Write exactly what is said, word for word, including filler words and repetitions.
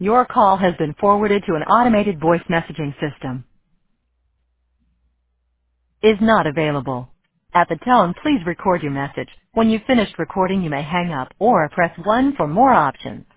Your call has been forwarded to an automated voice messaging system. Is not available. At the tone, please record your message. When you've finished recording, you may hang up or press one for more options.